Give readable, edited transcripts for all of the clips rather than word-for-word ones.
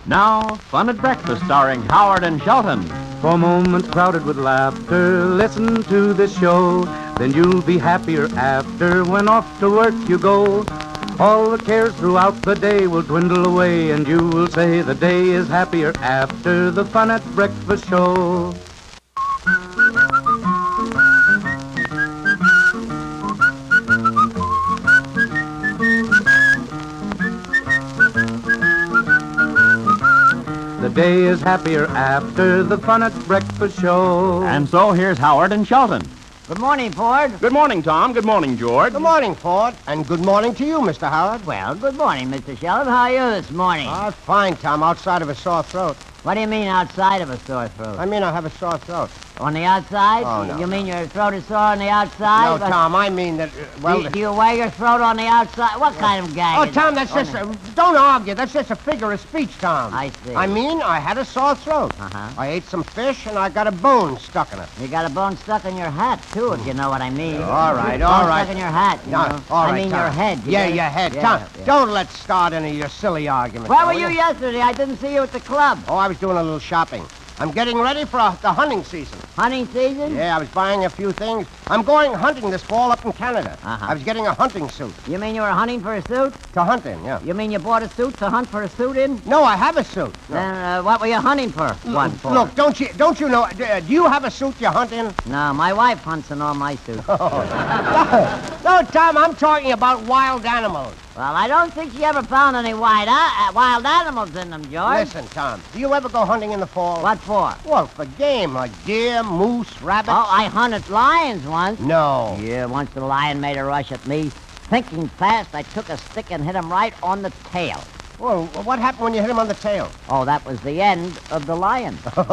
Now, Fun at Breakfast starring Howard and Shelton. For moments crowded with laughter, listen to this show. Then you'll be happier after when off to work you go. All the cares throughout the day will dwindle away, and you will say the day is happier after the Fun at Breakfast show. The day is happier after the Fun at Breakfast show. And so here's Howard and Shelton. Good morning, Ford. Good morning, Tom. Good morning, George. Good morning, Ford. And good morning to you, Mr. Howard. Well, good morning, Mr. Shelton. How are you this morning? Fine, Tom, outside of a sore throat. What do you mean outside of a sore throat? I mean I have a sore throat. On the outside? Oh, no, You mean no. your throat is sore on the outside? No, Tom, I mean that, Do you wear your throat on the outside? What kind of gag Oh, is Tom, that? that's just... don't argue. That's just a figure of speech, Tom. I see. I mean, I had a sore throat. Uh-huh. I ate some fish, and I got a bone stuck in it. You got a bone stuck in your hat, too, if you know what I mean. All right, Bone all right. stuck in your hat, you No, know. all right, I mean Tom. your head. You Yeah, get it? your head. Yeah, Tom, yeah. don't let's start any of your silly arguments. Where were will you yesterday? I didn't see you at the club. Oh, I was doing a little shopping. I'm getting ready for the hunting season. Hunting season? Yeah, I was buying a few things. I'm going hunting this fall up in Canada. Uh-huh. I was getting a hunting suit. You mean you were hunting for a suit? To hunt in, yeah. You mean you bought a suit to hunt for a suit in? No, I have a suit. No. Then what were you hunting for? One for? Look, don't you know? Do you have a suit you hunt in? No, my wife hunts in all my suits. No, Tom, I'm talking about wild animals. Well, I don't think she ever found any wild animals in them, George. Listen, Tom, do you ever go hunting in the fall? What for? Well, for game, like deer, moose, rabbits. Oh, I hunted lions once. No. Yeah, once the lion made a rush at me. Thinking fast, I took a stick and hit him right on the tail. Well, what happened when you hit him on the tail? Oh, that was the end of the lion. Boy,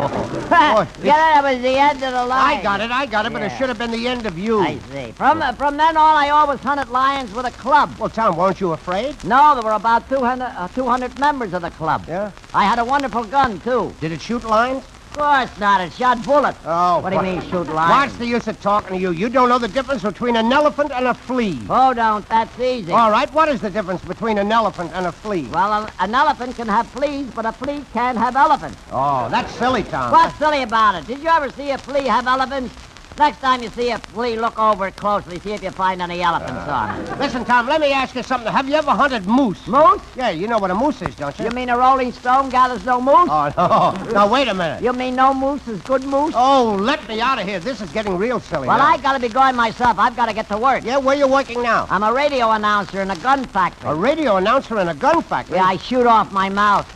That was the end of the lion. I got it, but it Yeah. should have been the end of you. I see. From then on, I always hunted lions with a club. Well, Tom, weren't you afraid? No, there were about 200 members of the club. Yeah? I had a wonderful gun, too. Did it shoot lions? Of course not. It shot bullets. Oh, What do you mean, shoot lions? What's the use of talking to you? You don't know the difference between an elephant and a flea. Oh, don't. That's easy. All right, what is the difference between an elephant and a flea? Well, an elephant can have fleas, but a flea can't have elephants. Oh, that's silly, Tom. What's silly about it? Did you ever see a flea have elephants? Next time you see a flea, look over it closely, see if you find any elephants on it. Listen, Tom, let me ask you something. Have you ever hunted moose? Moose? Yeah, you know what a moose is, don't you? You mean a rolling stone gathers no moose? Oh, no. Now, wait a minute. You mean no moose is good moose? Oh, let me out of here. This is getting real silly Well, now. I gotta be going myself. I've gotta get to work. Yeah, where you working now? I'm a radio announcer in a gun factory. A radio announcer in a gun factory? Yeah, I shoot off my mouth.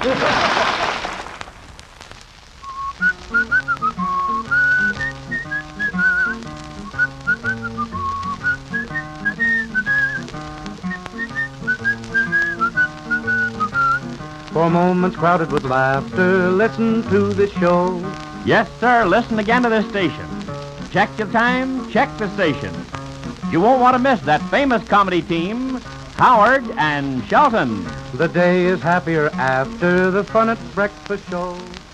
For moments crowded with laughter, listen to this show. Yes, sir. Listen again to this station. Check the time, check the station. You won't want to miss that famous comedy team, Howard and Shelton. The day is happier after the Fun at Breakfast show.